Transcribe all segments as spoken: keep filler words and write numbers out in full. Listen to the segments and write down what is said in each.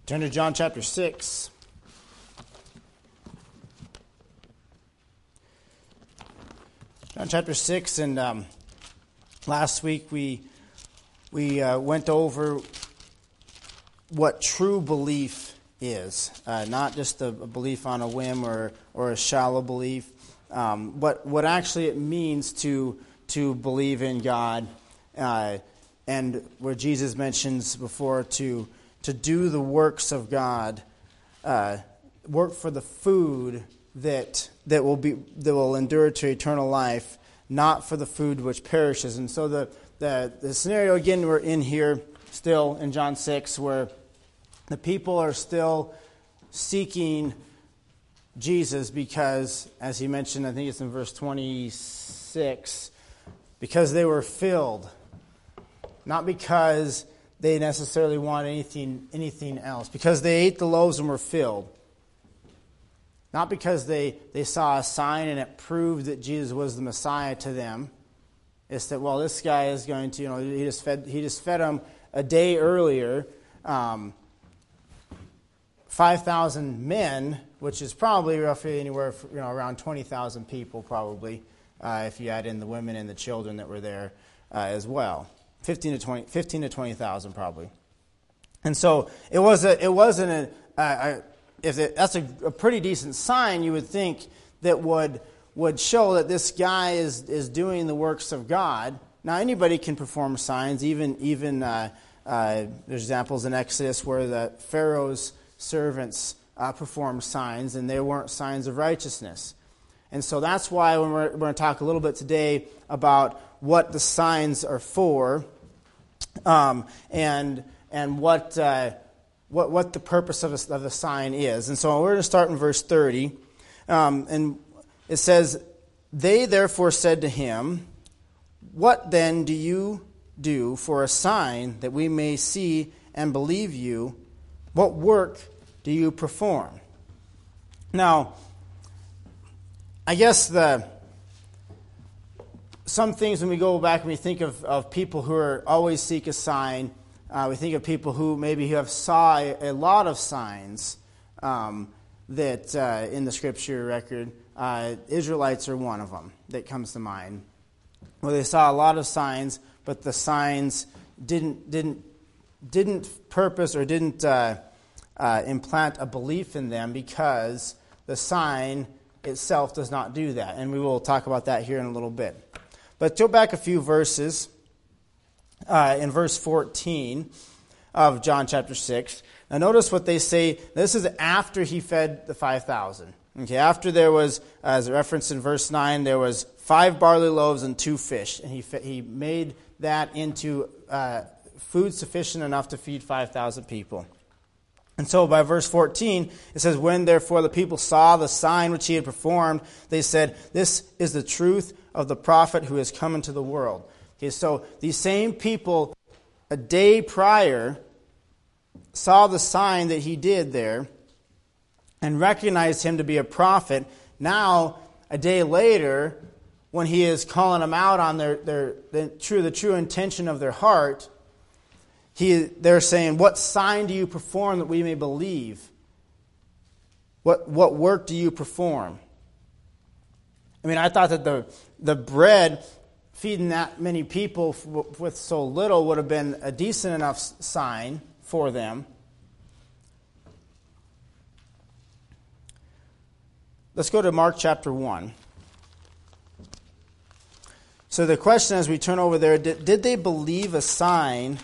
Turn to John chapter six. John chapter six, and um, last week we we uh, went over what true belief is, uh, not just a, a belief on a whim or or a shallow belief, um, but what actually it means to to believe in God, uh, and where Jesus mentions before to to do the works of God, uh, work for the food that that will be that will endure to eternal life, not for the food which perishes. And so the the, the scenario again, we're in here still in John six, where the people are still seeking Jesus because, as he mentioned, I think it's in verse twenty-six, because they were filled, not because they necessarily want anything anything else, because they ate the loaves and were filled. Not because they, they saw a sign and it proved that Jesus was the Messiah to them. It's that, well, this guy is going to, you know, he just fed he just fed them a day earlier, um, five thousand men, which is probably roughly anywhere, from, you know, around twenty thousand people probably, uh, if you add in the women and the children that were there uh, as well. fifteen to twenty, fifteen to twenty thousand probably. And so it was a, it wasn't a, a, a If it, that's a, a pretty decent sign, you would think, that would would show that this guy is, is doing the works of God. Now, anybody can perform signs. Even even uh, uh, there's examples in Exodus where the Pharaoh's servants uh, performed signs, and they weren't signs of righteousness. And so that's why when we're, we're going to talk a little bit today about what the signs are for, um, and and what. Uh, What, what the purpose of a, of the sign is. And so we're going to start in verse thirty. Um, and it says, "They therefore said to him, 'What then do you do for a sign that we may see and believe you? What work do you perform?'" Now, I guess the some things when we go back and we think of, of people who are always seek a sign, Uh, we think of people who maybe have saw a, a lot of signs um, that uh, in the scripture record. Uh, Israelites are one of them that comes to mind, where they saw a lot of signs, but the signs didn't didn't didn't purpose or didn't uh, uh, implant a belief in them, because the sign itself does not do that. And we will talk about that here in a little bit. But go back a few verses. Uh, in verse fourteen of John chapter six. Now notice what they say. This is after he fed the five thousand. Okay, after there was, as referenced in verse nine, there was five barley loaves and two fish. And he he made that into uh, food sufficient enough to feed five thousand people. And so by verse fourteen, it says, "When therefore the people saw the sign which he had performed, they said, 'This is the truth of the prophet who has come into the world.'" Okay, so these same people a day prior saw the sign that he did there and recognized him to be a prophet. Now, a day later, when he is calling them out on their, their the true the true intention of their heart, he they're saying, "What sign do you perform that we may believe? What what work do you perform?" I mean, I thought that the the bread, feeding that many people with so little, would have been a decent enough sign for them. Let's go to Mark chapter one. So the question as we turn over there, did, did they believe a sign?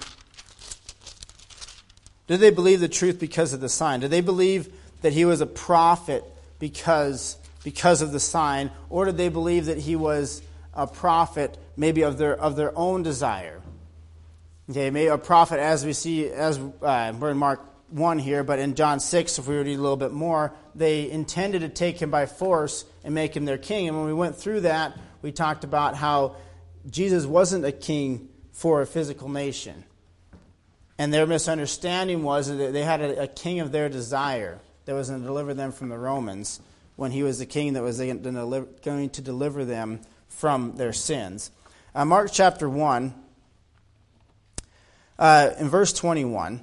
Did they believe the truth because of the sign? Did they believe that he was a prophet because, because of the sign? Or did they believe that he was a prophet maybe of their of their own desire? Okay, maybe a prophet, as we see, as uh, we're in Mark one here, but in John six, if we read a little bit more, they intended to take him by force and make him their king. And when we went through that, we talked about how Jesus wasn't a king for a physical nation. And their misunderstanding was that they had a, a king of their desire that was going to deliver them from the Romans, when he was the king that was going to deliver them from their sins. Uh, Mark chapter one, uh, in verse twenty-one,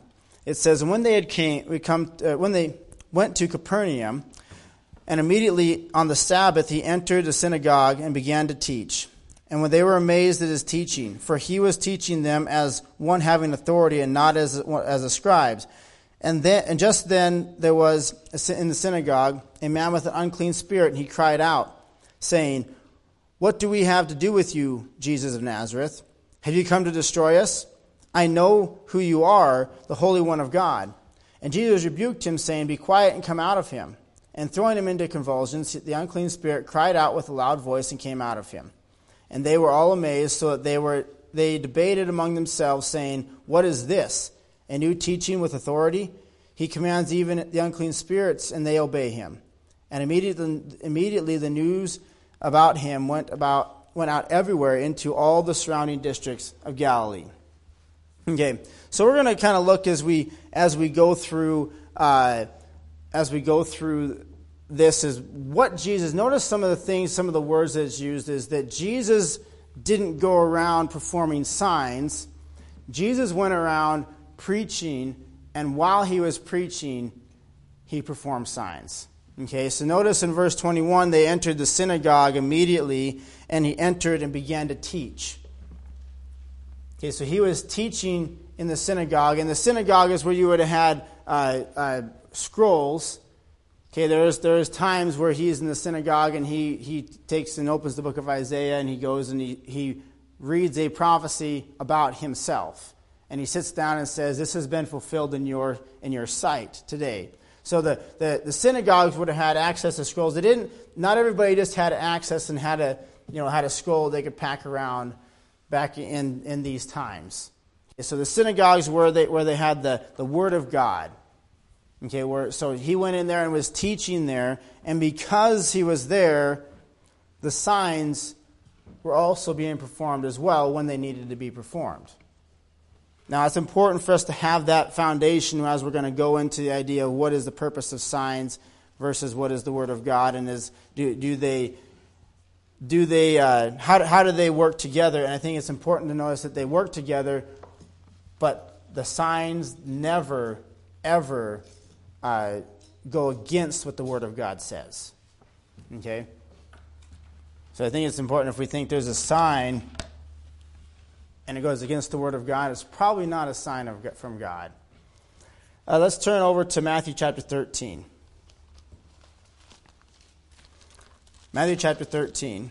it says, "And when they had came, we come, uh, when they went to Capernaum, and immediately on the Sabbath he entered the synagogue and began to teach. And when they were amazed at his teaching, for he was teaching them as one having authority and not as as the scribes. And then, and just then there was in the synagogue a man with an unclean spirit, and he cried out, saying, 'What do we have to do with you, Jesus of Nazareth? Have you come to destroy us? I know who you are, the Holy One of God.' And Jesus rebuked him, saying, 'Be quiet and come out of him.' And throwing him into convulsions, the unclean spirit cried out with a loud voice and came out of him. And they were all amazed, so that they were they debated among themselves, saying, 'What is this? A new teaching with authority? He commands even the unclean spirits, and they obey him.' And immediately, immediately the news about him went about went out everywhere into all the surrounding districts of Galilee." Okay, so we're going to kind of look as we as we go through uh, as we go through this is what Jesus. Notice some of the things, some of the words that it's used is that Jesus didn't go around performing signs. Jesus went around preaching, and while he was preaching, he performed signs. Okay, so notice in verse twenty-one, they entered the synagogue immediately, and he entered and began to teach. Okay, so he was teaching in the synagogue, and the synagogue is where you would have had uh, uh, scrolls. Okay, there's there's times where he's in the synagogue and he, he takes and opens the book of Isaiah, and he goes and he, he reads a prophecy about himself. And he sits down and says, "This has been fulfilled in your in your sight today." So the, the, the synagogues would have had access to scrolls. They didn't. Not everybody just had access and had a you know had a scroll they could pack around back in, in these times. Okay, so the synagogues were they where they had the, the Word of God. Okay, where so he went in there and was teaching there, and because he was there, the signs were also being performed as well when they needed to be performed. Now, it's important for us to have that foundation as we're going to go into the idea of what is the purpose of signs versus what is the Word of God, and is do do they do they uh, how how do they work together? And I think it's important to notice that they work together, but the signs never ever uh, go against what the Word of God says. Okay, so I think it's important if we think there's a sign and it goes against the Word of God, it's probably not a sign of from God. Uh, let's turn over to Matthew chapter thirteen. Matthew chapter thirteen.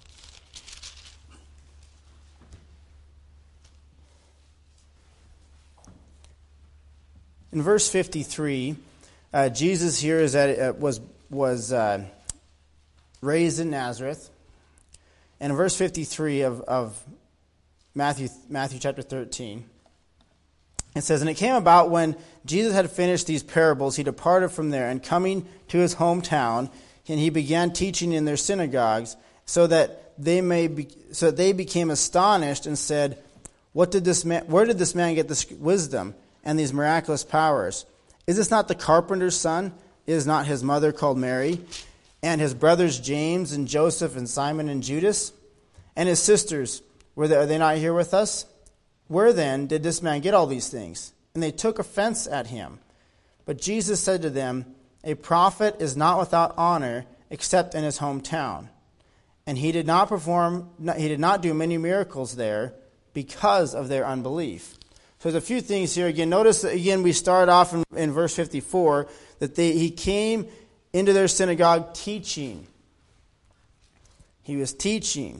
In verse fifty-three, uh, Jesus here is at, uh, was was uh, raised in Nazareth. And in verse fifty-three of, of Matthew Matthew chapter thirteen, it says, "And it came about when Jesus had finished these parables, he departed from there, and coming to his hometown, and he began teaching in their synagogues, so that they may be, so that they became astonished and said, 'What did this man? Where did this man get this wisdom and these miraculous powers? Is this not the carpenter's son? Is not his mother called Mary, and his brothers James and Joseph and Simon and Judas, and his sisters? Were they, are they not here with us? Where then did this man get all these things?' And they took offense at him. But Jesus said to them, 'A prophet is not without honor except in his hometown.' And he did not perform, he did not do many miracles there because of their unbelief." So there's a few things here. Again, notice that, again, we start off in, in verse fifty-four, that they, he came into their synagogue teaching. He was teaching.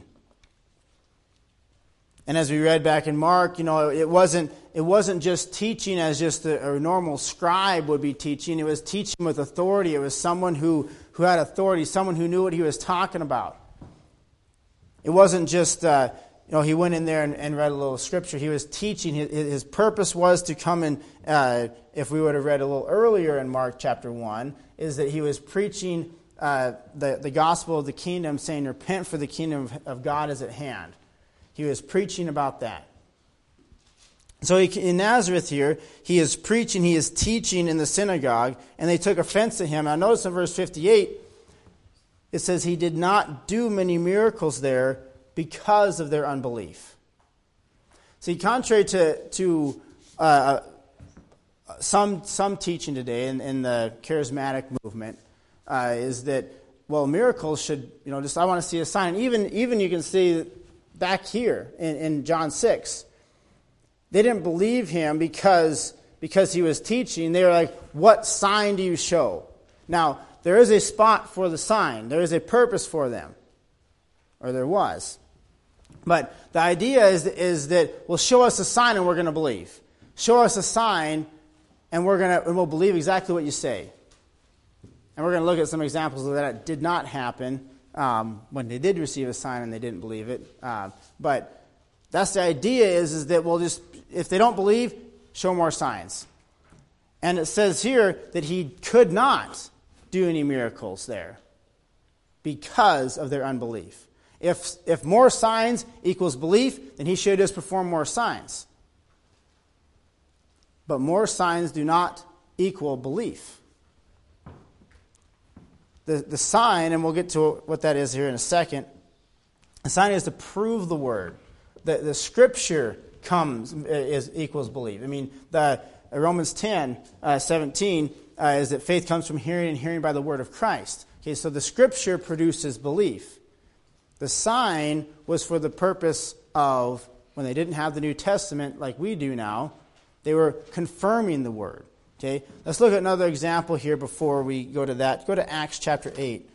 And as we read back in Mark, you know, it wasn't it wasn't just teaching as just a, a normal scribe would be teaching. It was teaching with authority. It was someone who, who had authority, someone who knew what he was talking about. It wasn't just, uh, you know, he went in there and, and read a little scripture. He was teaching. His, his purpose was to come in, uh, if we would have read a little earlier in Mark chapter one, is that he was preaching uh, the, the gospel of the kingdom, saying, "Repent, for the kingdom of, of God is at hand." He was preaching about that. So he, in Nazareth here, he is preaching, he is teaching in the synagogue, and they took offense to him. Now notice in verse fifty-eight, it says he did not do many miracles there because of their unbelief. See, contrary to, to uh, some some teaching today in, in the charismatic movement uh, is that, well, miracles should, you know, just I want to see a sign. Even even you can see back here in, in John six, they didn't believe him because because he was teaching. They were like, what sign do you show? Now, there is a spot for the sign. There is a purpose for them. Or there was. But the idea is, is that, well, show us a sign and we're going to believe. Show us a sign and we're going to and we'll believe exactly what you say. And we're going to look at some examples of that. It did not happen um, when they did receive a sign and they didn't believe it. Uh, but that's the idea is, is that we'll just, if they don't believe, show more signs. And it says here that he could not do any miracles there because of their unbelief. If if more signs equals belief, then he should just perform more signs. But more signs do not equal belief. The the sign, and we'll get to what that is here in a second, the sign is to prove the word. The the scripture comes is equals belief. I mean, the Romans ten, uh, seventeen uh, is that faith comes from hearing and hearing by the word of Christ. Okay, so the scripture produces belief. The sign was for the purpose of, when they didn't have the New Testament like we do now, they were confirming the word. Okay, let's look at another example here before we go to that. Go to Acts chapter eight.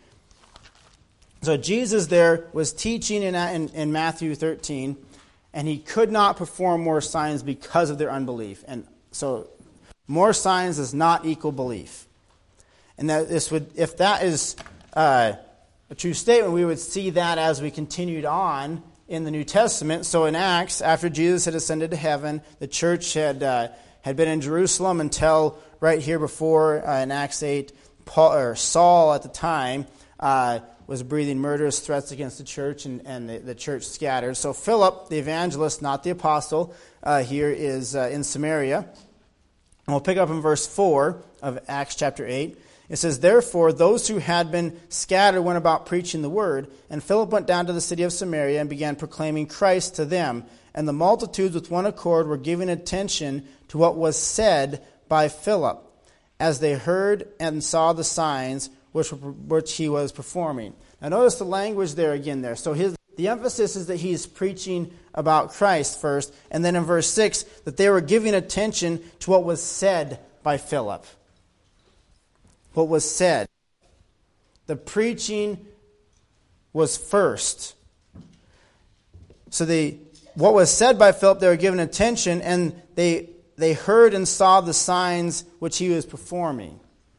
So Jesus there was teaching in, in, in Matthew thirteen, and he could not perform more signs because of their unbelief. And so more signs does not equal belief. And that this would, if that is uh, a true statement, we would see that as we continued on in the New Testament. So in Acts, after Jesus had ascended to heaven, the church had uh, had been in Jerusalem until right here before uh, in Acts eight, Paul, or Saul at the time uh, was breathing murderous threats against the church, and, and the, the church scattered. So Philip, the evangelist, not the apostle, uh, here is uh, in Samaria. And we'll pick up in verse four of Acts chapter eight. It says, therefore, those who had been scattered went about preaching the word, and Philip went down to the city of Samaria and began proclaiming Christ to them. And the multitudes with one accord were giving attention to what was said by Philip, as they heard and saw the signs which which he was performing. Now notice the language there again there. So his the emphasis is that he's preaching about Christ first, and then in verse six, that they were giving attention to what was said by Philip. What was said. The preaching was first. So the what was said by Philip, they were given attention, and they they heard and saw the signs which he was performing.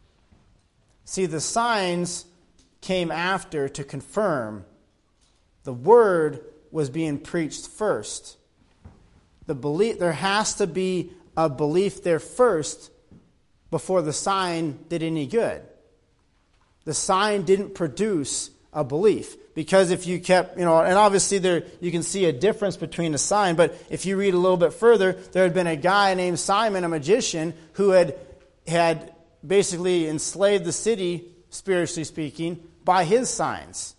See, the signs came after to confirm. The word was being preached first. The belief, there has to be a belief there first before the sign did any good. The sign didn't produce a belief. Because if you kept, you know, and obviously there you can see a difference between a sign, but if you read a little bit further, there had been a guy named Simon, a magician, who had had basically enslaved the city, spiritually speaking, by his signs.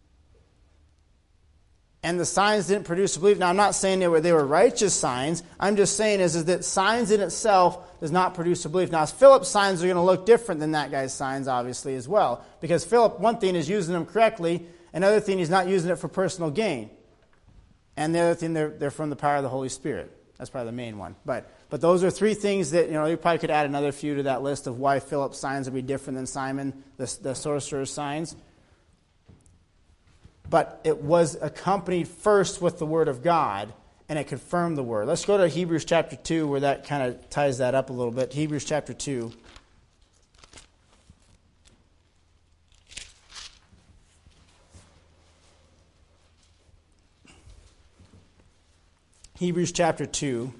And the signs didn't produce a belief. Now, I'm not saying they were they were righteous signs. I'm just saying is, is that signs in itself does not produce a belief. Now, Philip's signs are going to look different than that guy's signs, obviously, as well. Because Philip, one thing, is using them correctly. Another thing, he's not using it for personal gain. And the other thing, they're, they're from the power of the Holy Spirit. That's probably the main one. But but those are three things that, you know, you probably could add another few to that list of why Philip's signs would be different than Simon, the, the sorcerer's signs. But it was accompanied first with the Word of God, and it confirmed the Word. Let's go to Hebrews chapter two, where that kind of ties that up a little bit. Hebrews chapter two. Hebrews chapter two.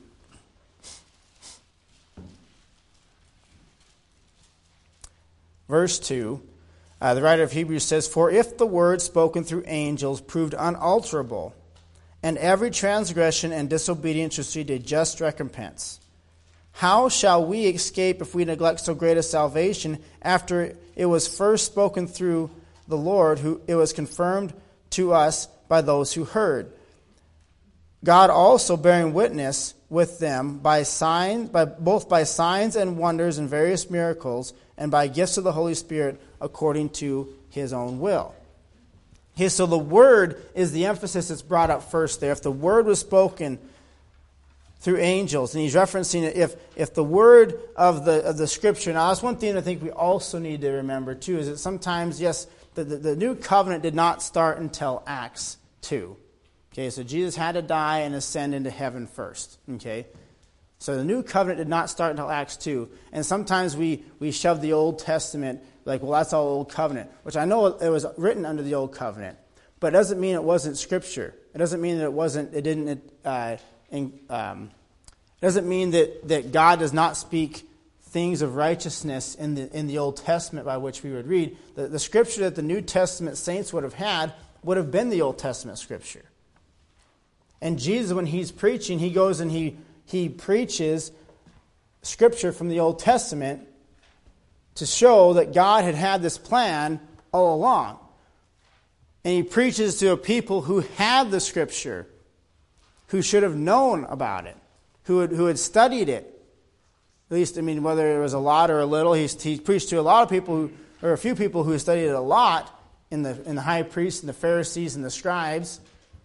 Verse two. Uh, the writer of Hebrews says, for if the word spoken through angels proved unalterable, and every transgression and disobedience received a just recompense, how shall we escape if we neglect so great a salvation after it was first spoken through the Lord, who it was confirmed to us by those who heard? God also bearing witness with them by signs, by both by signs and wonders and various miracles, and by gifts of the Holy Spirit according to his own will. Okay, so the word is the emphasis that's brought up first there. If the word was spoken through angels, and he's referencing it, if if the word of the of the Scripture. Now, that's one thing I think we also need to remember too, is that sometimes, yes, the, the, the new covenant did not start until Acts two. Okay, so Jesus had to die and ascend into heaven first. Okay, so the new covenant did not start until Acts two. And sometimes we, we shove the Old Testament, like, well, that's all Old Covenant, which I know it was written under the Old Covenant, but it doesn't mean it wasn't Scripture. It doesn't mean that it wasn't, it didn't, uh, in, um, it doesn't mean that, that God does not speak things of righteousness in the in the Old Testament by which we would read. The, the Scripture that the New Testament saints would have had would have been the Old Testament Scripture. And Jesus, when he's preaching, he goes and he, he preaches Scripture from the Old Testament to show that God had had this plan all along. And he preaches to a people who had the Scripture, who should have known about it, who had, who had studied it. At least, I mean, whether it was a lot or a little, he, he preached to a lot of people, who, or a few people who studied it a lot, in the in the high priests and the Pharisees and the scribes.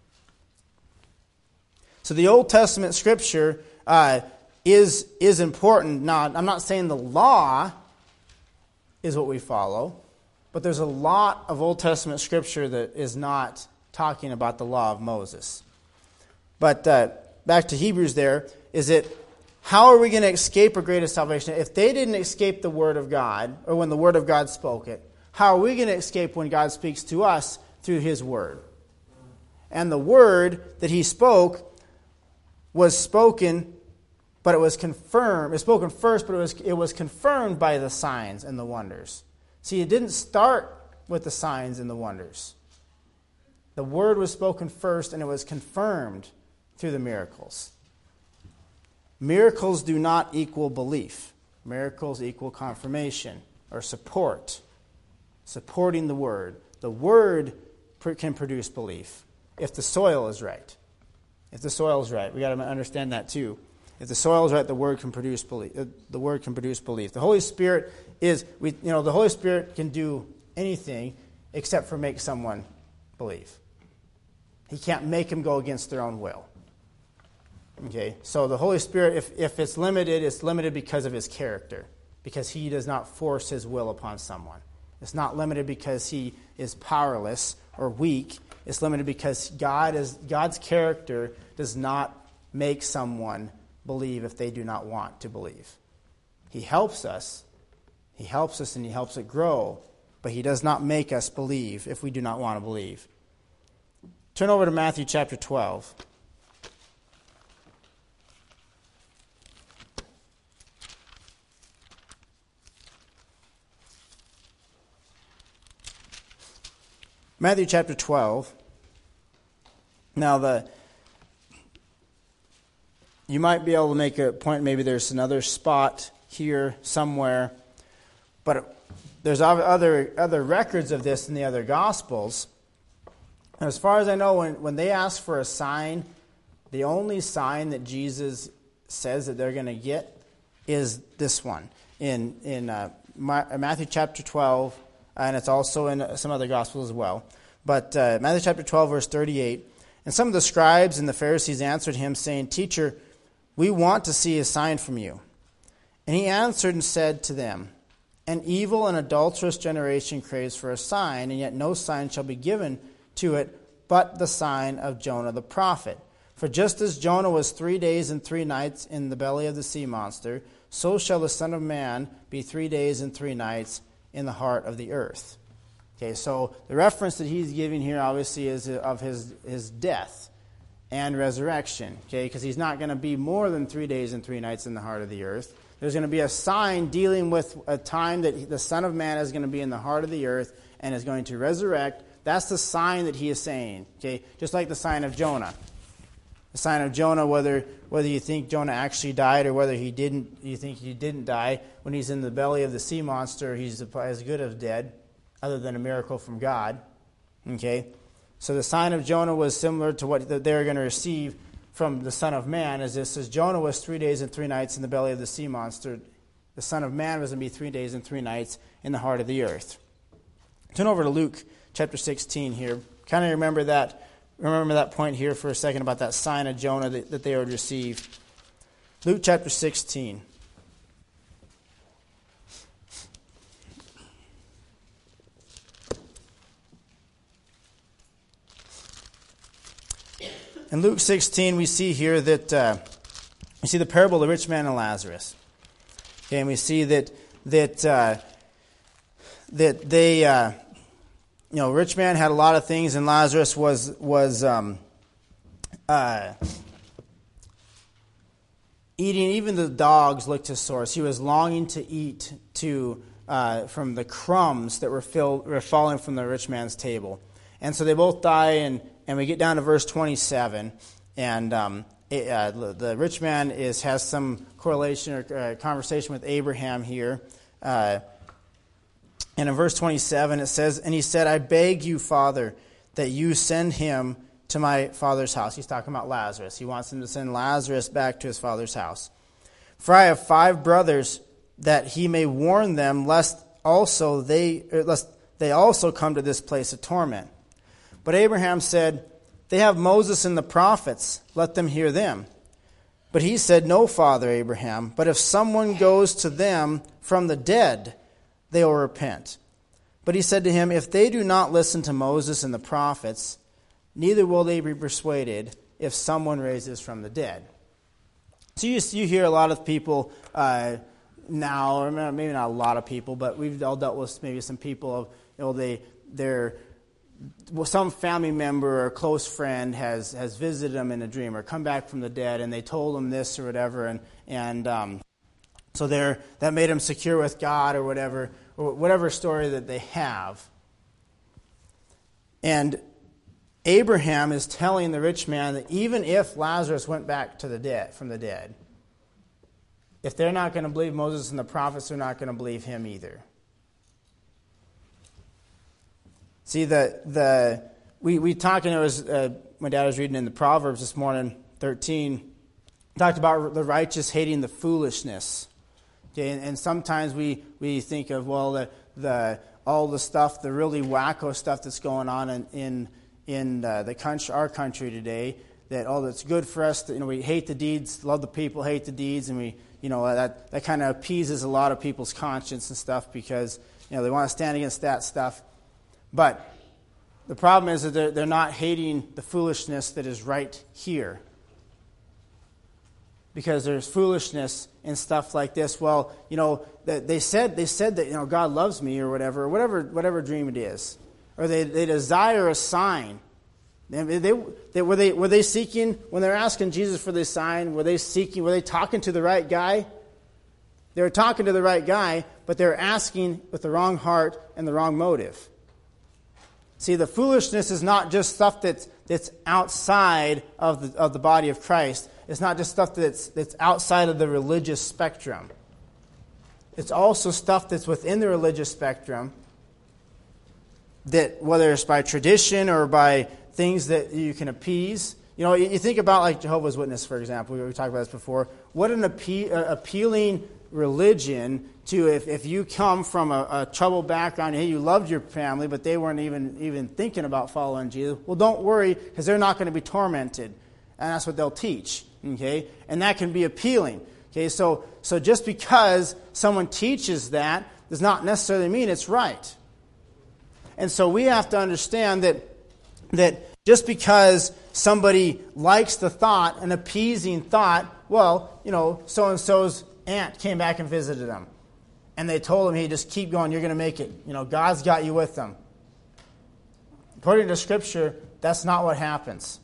So the Old Testament Scripture uh, is is important. Now, I'm not saying the law is what we follow, but there's a lot of Old Testament Scripture that is not talking about the law of Moses. But uh, back to Hebrews there, is it, how are we going to escape a greater salvation? If they didn't escape the Word of God, or when the Word of God spoke it, how are we going to escape when God speaks to us through His Word? And the Word that He spoke was spoken, but it was confirmed. It was spoken first, but it was it was confirmed by the signs and the wonders. See, it didn't start with the signs and the wonders. The Word was spoken first, and it was confirmed through the miracles. Miracles do not equal belief. Miracles equal confirmation or support. Supporting the Word. The Word can produce belief if the soil is right. If the soil is right, we got to understand that too. If the soil is right, the Word can produce belief. The Word can produce belief. The Holy Spirit is, we, you know, the Holy Spirit can do anything except for make someone believe. He can't make them go against their own will. Okay, so the Holy Spirit, if, if it's limited, it's limited because of His character, because He does not force His will upon someone. It's not limited because He is powerless or weak. It's limited because God is God's character does not make someone believe if they do not want to believe. He helps us. He helps us and He helps it grow, but He does not make us believe if we do not want to believe. Turn over to Matthew chapter twelve. Matthew chapter twelve. Now, the you might be able to make a point, maybe there's another spot here somewhere, but there's other other records of this in the other Gospels. And as far as I know, when, when they ask for a sign, the only sign that Jesus says that they're going to get is this one in, in uh, Matthew chapter twelve, and it's also in some other Gospels as well. But uh, Matthew chapter twelve, verse thirty-eight, and some of the scribes and the Pharisees answered him, saying, Teacher, we want to see a sign from you. And he answered and said to them, An evil and adulterous generation craves for a sign, and yet no sign shall be given to it but the sign of Jonah the prophet. For just as Jonah was three days and three nights in the belly of the sea monster, so shall the Son of Man be three days and three nights in the heart of the earth. Okay, so the reference that he's giving here obviously is of his, his death and resurrection, okay, because he's not going to be more than three days and three nights in the heart of the earth. There's going to be a sign dealing with a time that the Son of Man is going to be in the heart of the earth and is going to resurrect. That's the sign that he is saying, okay, just like the sign of Jonah. The sign of Jonah, whether whether you think Jonah actually died or whether he didn't, you think he didn't die, when he's in the belly of the sea monster, he's as good as dead, other than a miracle from God. Okay? So the sign of Jonah was similar to what they were going to receive from the Son of Man is this: says Jonah was three days and three nights in the belly of the sea monster. The Son of Man was going to be three days and three nights in the heart of the earth. Turn over to Luke chapter sixteen here. Kind of remember that. Remember that point here for a second about that sign of Jonah that, that they would receive. Luke chapter sixteen. In Luke sixteen, we see here that uh, we see the parable of the rich man and Lazarus. Okay, and we see that that uh, that they, uh, you know, rich man had a lot of things, and Lazarus was was um, uh, eating. Even the dogs licked his sores. He was longing to eat to uh, from the crumbs that were filled were falling from the rich man's table, and so they both die. And and we get down to verse twenty-seven, and um, it, uh, the rich man is has some correlation or uh, conversation with Abraham here. Uh, and in verse twenty-seven it says, "And he said, I beg you, Father, that you send him to my father's house." He's talking about Lazarus. He wants him to send Lazarus back to his father's house. "For I have five brothers, that he may warn them, lest also they lest they also come to this place of torment. But Abraham said, They have Moses and the prophets. Let them hear them. But he said, No, Father Abraham, but if someone goes to them from the dead, they will repent. But he said to him, If they do not listen to Moses and the prophets, neither will they be persuaded if someone raises from the dead." So you, you hear a lot of people uh, now, or maybe not a lot of people, but we've all dealt with maybe some people of, you know, they, they're, well, some family member or close friend has, has visited them in a dream or come back from the dead, and they told them this or whatever, and and um, so they're that made them secure with God or whatever, or whatever story that they have. And Abraham is telling the rich man that even if Lazarus went back to the dead from the dead, if they're not going to believe Moses and the prophets, they're not going to believe him either. See, the the we we talked, and it was uh, my dad was reading in the Proverbs this morning, thirteen, talked about the righteous hating the foolishness. Okay, and, and sometimes we, we think of well the the all the stuff, the really wacko stuff that's going on in in, in uh, the country, our country today. That oh, that's good for us. To, you know, we hate the deeds, love the people, hate the deeds, and we you know that that kind of appeases a lot of people's conscience and stuff because you know they want to stand against that stuff. But the problem is that they're, they're not hating the foolishness that is right here. Because there's foolishness in stuff like this. Well, you know, they said they said that you know God loves me or whatever, or whatever whatever dream it is, or they, they desire a sign. They, they, they were they were they seeking when they're asking Jesus for this sign? Were they seeking? Were they talking to the right guy? They were talking to the right guy, but they were asking with the wrong heart and the wrong motive. See, the foolishness is not just stuff that's that's outside of the of the body of Christ. It's not just stuff that's that's outside of the religious spectrum. It's also stuff that's within the religious spectrum that, whether it's by tradition or by things that you can appease. You know, you think about like Jehovah's Witness, for example. We talked about this before. What an appe- uh, appealing religion to if, if you come from a, a troubled background, hey, you loved your family, but they weren't even, even thinking about following Jesus. Well, don't worry, because they're not going to be tormented. And that's what they'll teach. Okay? And that can be appealing. Okay, so so just because someone teaches that does not necessarily mean it's right. And so we have to understand that that just because somebody likes the thought, an appeasing thought, well, you know, so-and-so's aunt came back and visited them. And they told him, hey, just keep going, you're going to make it. You know, God's got you with them. According to Scripture, that's not what happens.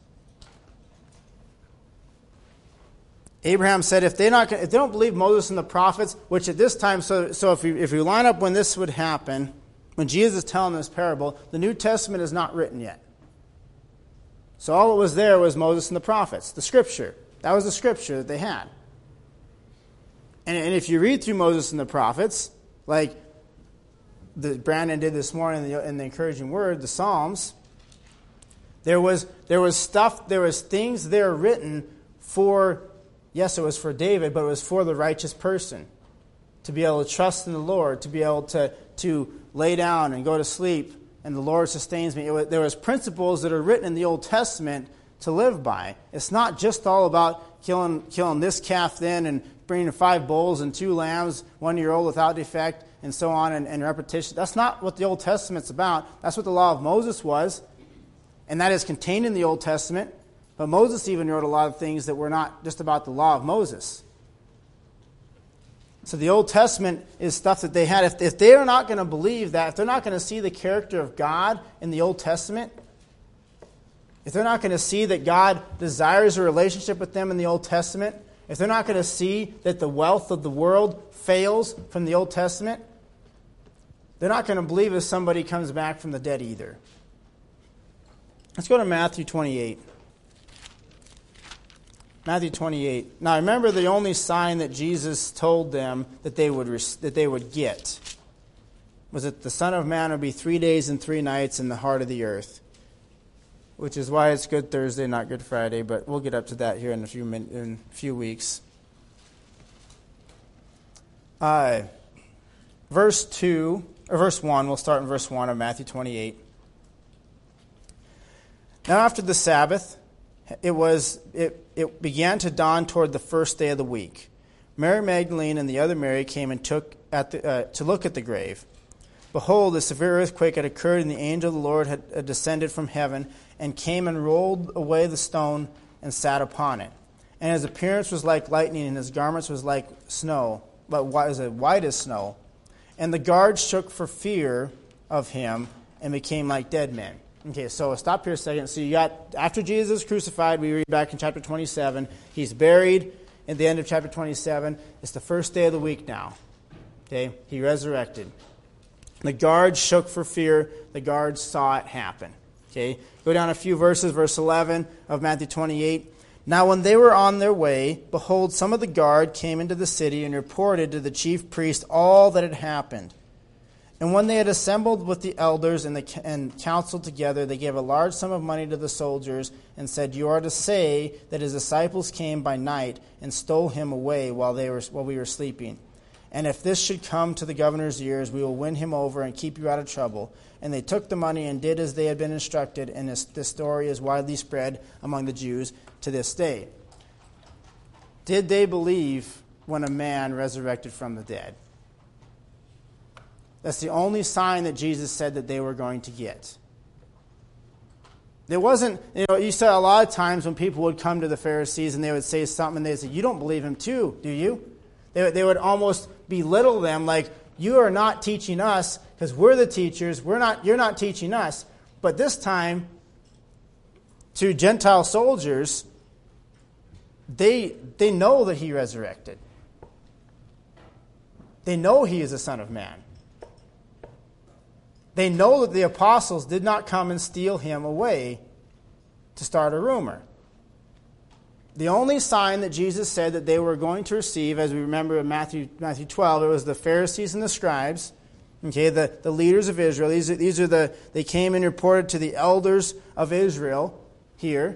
Abraham said, if, they're not, if they don't believe Moses and the prophets, which at this time, so, so if, you, if you line up when this would happen, when Jesus is telling this parable, the New Testament is not written yet. So all that was there was Moses and the prophets, the Scripture. That was the Scripture that they had. And, and if you read through Moses and the prophets, like the Brandon did this morning in the, in the encouraging word, the Psalms, there was there was stuff, there was things there written for, yes, it was for David, but it was for the righteous person. To be able to trust in the Lord, to be able to, to lay down and go to sleep, and the Lord sustains me. It was, there was principles that are written in the Old Testament to live by. It's not just all about killing killing this calf then and bringing five bulls and two lambs, one year old without defect, and so on, and, and repetition. That's not what the Old Testament's about. That's what the law of Moses was, and that is contained in the Old Testament. But Moses even wrote a lot of things that were not just about the law of Moses. So the Old Testament is stuff that they had. If, if they're not going to believe that, if they're not going to see the character of God in the Old Testament, if they're not going to see that God desires a relationship with them in the Old Testament, if they're not going to see that the wealth of the world fails from the Old Testament, they're not going to believe if somebody comes back from the dead either. Let's go to Matthew twenty-eight. Matthew twenty-eight. Now remember, the only sign that Jesus told them that they would that they would get was that the Son of Man would be three days and three nights in the heart of the earth, which is why it's Good Thursday, not Good Friday. But we'll get up to that here in a few min, in a few weeks. Uh, verse two or verse one. We'll start in verse one of Matthew twenty-eight. Now after the Sabbath, it was it. It began to dawn toward the first day of the week. Mary Magdalene and the other Mary came and took at the, uh, to look at the grave. Behold, a severe earthquake had occurred, and the angel of the Lord had, had descended from heaven and came and rolled away the stone and sat upon it. And his appearance was like lightning, and his garments was like snow, but was as white as snow. And the guards shook for fear of him and became like dead men. Okay, so stop here a second. So you got, after Jesus is crucified, we read back in chapter twenty-seven, he's buried at the end of chapter twenty-seven. It's the first day of the week now. Okay, he resurrected. The guards shook for fear. The guards saw it happen. Okay, go down a few verses, verse eleven of Matthew twenty-eight. Now when they were on their way, behold, some of the guard came into the city and reported to the chief priest all that had happened. And when they had assembled with the elders and, the, and counseled together, they gave a large sum of money to the soldiers and said, "You are to say that his disciples came by night and stole him away while they were while we were sleeping. And if this should come to the governor's ears, we will win him over and keep you out of trouble." And they took the money and did as they had been instructed, and this, this story is widely spread among the Jews to this day. Did they believe when a man resurrected from the dead? That's the only sign that Jesus said that they were going to get. There wasn't, you know, you saw a lot of times when people would come to the Pharisees and they would say something and they'd say, "You don't believe him too, do you?" They, they would almost belittle them like, "You are not teaching us because we're the teachers. We're not. You're not teaching us." But this time, to Gentile soldiers, they they know that he resurrected. They know he is the Son of Man. They know that the apostles did not come and steal him away to start a rumor. The only sign that Jesus said that they were going to receive, as we remember in Matthew Matthew twelve, it was the Pharisees and the scribes, okay, the, the leaders of Israel. These are, these are the, they came and reported to the elders of Israel here.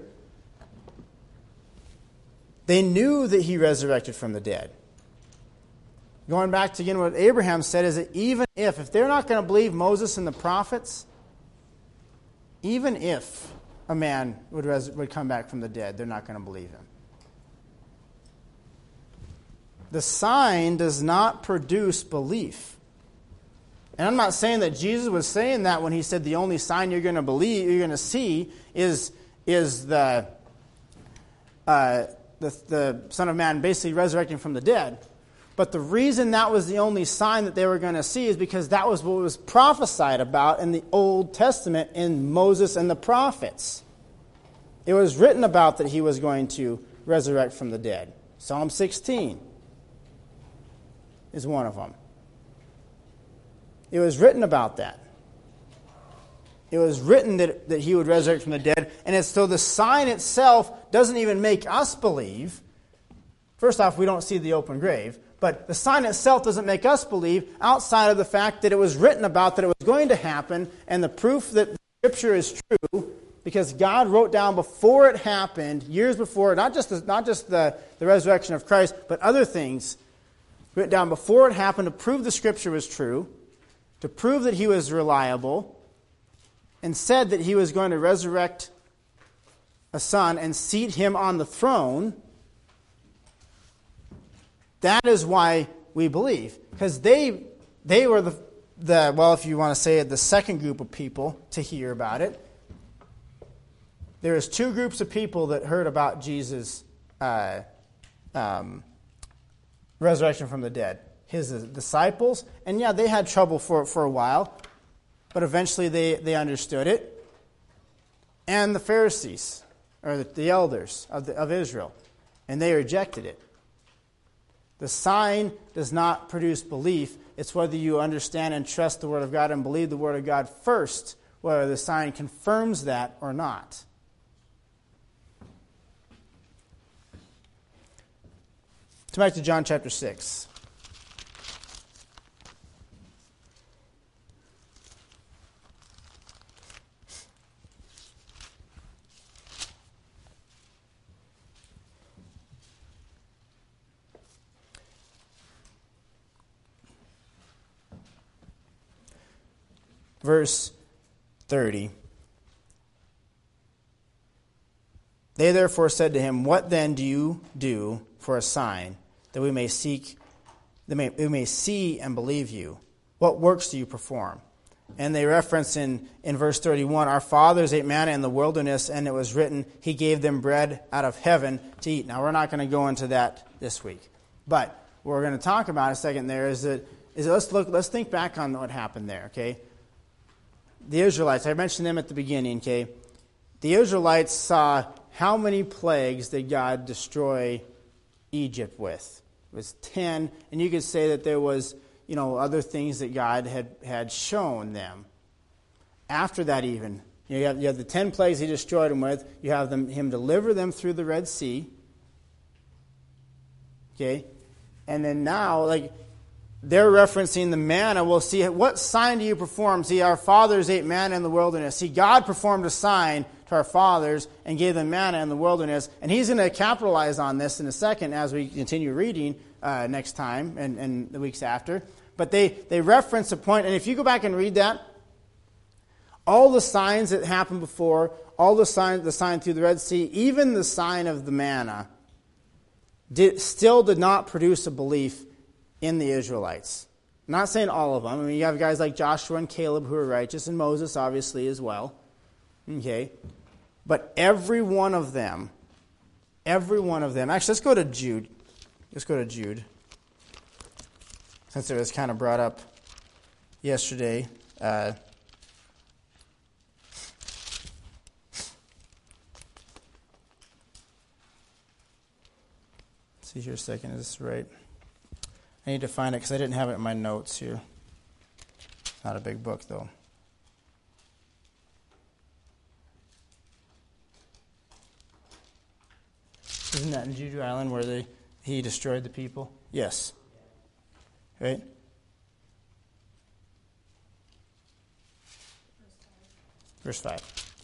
They knew that he resurrected from the dead. Going back to again what Abraham said is that even if, if they're not going to believe Moses and the prophets, even if a man would, res, would come back from the dead, they're not going to believe him. The sign does not produce belief. And I'm not saying that Jesus was saying that when he said the only sign you're going to believe, you're going to see is, is the, uh, the, the Son of Man basically resurrecting from the dead. But the reason that was the only sign that they were going to see is because that was what was prophesied about in the Old Testament in Moses and the prophets. It was written about that he was going to resurrect from the dead. Psalm sixteen is one of them. It was written about that. It was written that, that he would resurrect from the dead. And it's, so the sign itself doesn't even make us believe. First off, we don't see the open grave. But the sign itself doesn't make us believe outside of the fact that it was written about that it was going to happen, and the proof that the Scripture is true because God wrote down before it happened, years before, not just the, not just the, the resurrection of Christ, but other things written down before it happened to prove the Scripture was true, to prove that he was reliable, and said that he was going to resurrect a son and seat him on the throne. That is why we believe. Because they they were the, the, well, if you want to say it, the second group of people to hear about it. There was two groups of people that heard about Jesus' uh, um, resurrection from the dead. His disciples, and yeah, they had trouble for, for a while, but eventually they, they understood it. And the Pharisees, or the, the elders of, the, of Israel, and they rejected it. The sign does not produce belief. It's whether you understand and trust the Word of God and believe the Word of God first, whether the sign confirms that or not. Come back to John chapter six. Verse thirty. They therefore said to him, "What then do you do for a sign, that we may seek, that may, we may see and believe you? What works do you perform?" And they reference in, in verse thirty-one, "Our fathers ate manna in the wilderness, and it was written, He gave them bread out of heaven to eat." Now, we're not going to go into that this week. But what we're going to talk about a second there is that, is that let's look, let's think back on what happened there, okay? The Israelites, I mentioned them at the beginning, okay? The Israelites saw how many plagues did God destroy Egypt with? It was ten, and you could say that there was, you know, other things that God had, had shown them. After that even, you, know, you, have, you have the ten plagues he destroyed them with. You have them, him deliver them through the Red Sea. Okay? And then now, like, they're referencing the manna. Well, see, what sign do you perform? See, our fathers ate manna in the wilderness. See, God performed a sign to our fathers and gave them manna in the wilderness. And he's going to capitalize on this in a second as we continue reading uh, next time and, and the weeks after. But they, they reference a point, and if you go back and read that, all the signs that happened before, all the signs, the sign through the Red Sea, even the sign of the manna, did, still did not produce a belief in the Israelites. I'm not saying all of them. I mean, you have guys like Joshua and Caleb who are righteous, and Moses obviously as well. Okay? But every one of them, every one of them, actually let's go to Jude. Let's go to Jude. Since it was kind of brought up yesterday. Uh, see here a second, is this right? I need to find it because I didn't have it in my notes here. Not a big book, though. Isn't that in Jeju Island where they he destroyed the people? Yes. Right? Verse five.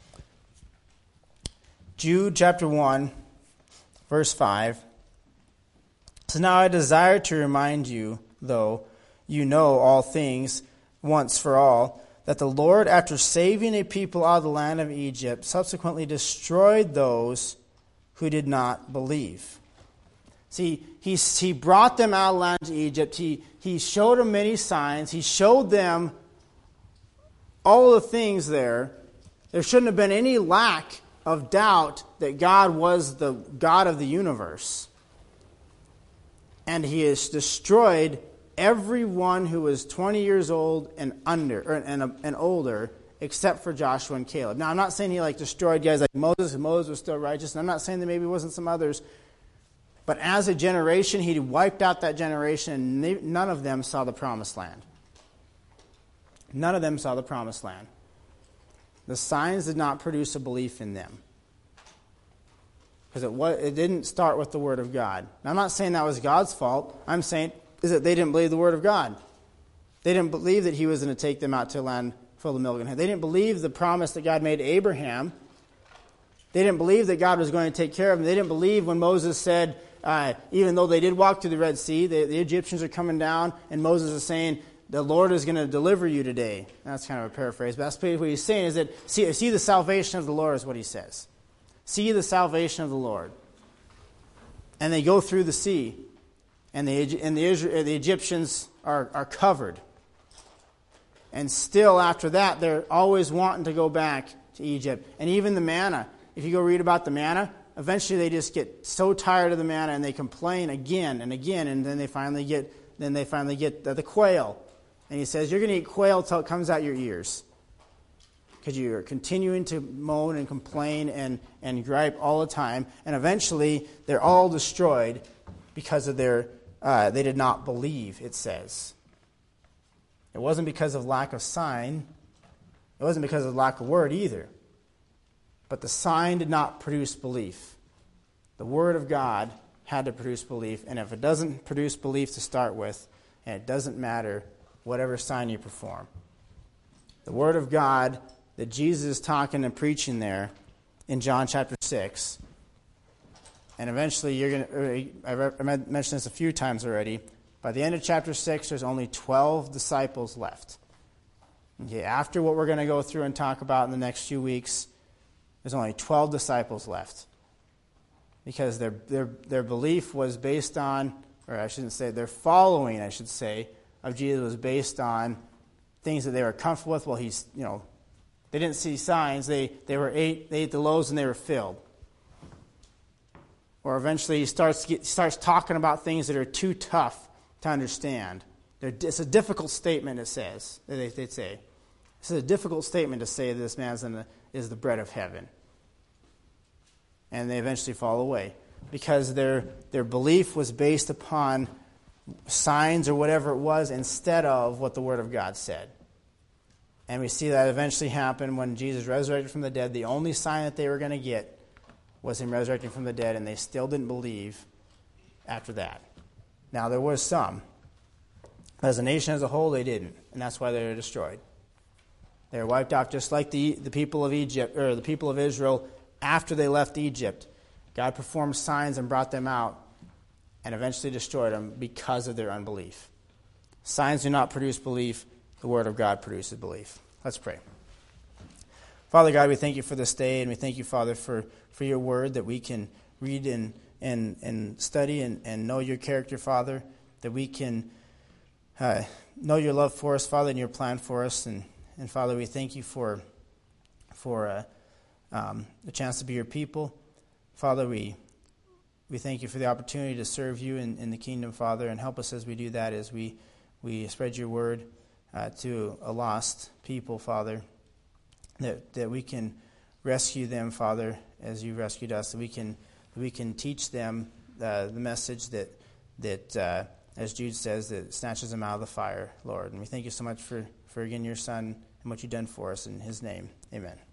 Jude chapter one, verse five. So now I desire to remind you, though you know all things once for all, that the Lord, after saving a people out of the land of Egypt, subsequently destroyed those who did not believe. See, he, he brought them out of the land of Egypt. He, he showed them many signs. He showed them all the things there. There shouldn't have been any lack of doubt that God was the God of the universe. And he has destroyed everyone who was twenty years old and under, or, and, and older, except for Joshua and Caleb. Now, I'm not saying he like destroyed guys like Moses, and Moses was still righteous, and I'm not saying that maybe it wasn't some others. But as a generation, he wiped out that generation, and they, none of them saw the promised land. None of them saw the promised land. The signs did not produce a belief in them. Because it, was, it didn't start with the Word of God. Now, I'm not saying that was God's fault. I'm saying is that they didn't believe the Word of God. They didn't believe that he was going to take them out to a land full of milk and honey. They didn't believe the promise that God made to Abraham They didn't believe that God was going to take care of them. They didn't believe when Moses said, uh, even though they did walk through the Red Sea, the, the Egyptians are coming down, and Moses is saying, the Lord is going to deliver you today. That's kind of a paraphrase, but that's basically what he's saying is that, see, see the salvation of the Lord is what he says. See the salvation of the Lord. And they go through the sea, and the, and the, the Egyptians are, are covered. And still after that, they're always wanting to go back to Egypt. And even the manna, if you go read about the manna, eventually they just get so tired of the manna and they complain again and again, and then they finally get then they finally get the, the quail. And he says, you're going to eat quail until it comes out your ears. Because you're continuing to moan and complain and, and gripe all the time. And eventually, they're all destroyed because of their, uh, they did not believe, it says. It wasn't because of lack of sign. It wasn't because of lack of word either. But the sign did not produce belief. The word of God had to produce belief. And if it doesn't produce belief to start with, and it doesn't matter whatever sign you perform. The word of God that Jesus is talking and preaching there in John chapter six. And eventually you're going to, I mentioned this a few times already. By the end of chapter six, there's only twelve disciples left. Okay, after what we're going to go through and talk about in the next few weeks, there's only twelve disciples left. Because their their their belief was based on, or I shouldn't say, their following, I should say, of Jesus was based on things that they were comfortable with. Well, he's, you know, they didn't see signs. They they were ate they ate the loaves and they were filled. Or eventually he starts get, starts talking about things that are too tough to understand. They're, it's a difficult statement. It says they they say this is a difficult statement to say that this man is, in the, is the bread of heaven. And they eventually fall away because their their belief was based upon signs or whatever it was instead of what the Word of God said. And we see that eventually happen when Jesus resurrected from the dead. The only sign that they were going to get was him resurrecting from the dead, and they still didn't believe after that. Now, there was some. As a nation as a whole, they didn't, and that's why they were destroyed. They were wiped out just like the, the people of Egypt, or the people of Israel after they left Egypt. God performed signs and brought them out and eventually destroyed them because of their unbelief. Signs do not produce belief. The Word of God produces belief. Let's pray. Father God, we thank you for this day, and we thank you, Father, for, for your Word that we can read and and, and study and, and know your character, Father, that we can uh, know your love for us, Father, and your plan for us. And, and Father, we thank you for, for uh, um, the chance to be your people. Father, we We thank you for the opportunity to serve you in, in the kingdom, Father, and help us as we do that, as we, we spread your word uh, to a lost people, Father, that that we can rescue them, Father, as you rescued us, that we can that we can teach them uh, the message that, that uh, as Jude says, that snatches them out of the fire, Lord. And we thank you so much for, for again, your Son and what you've done for us in his name. Amen.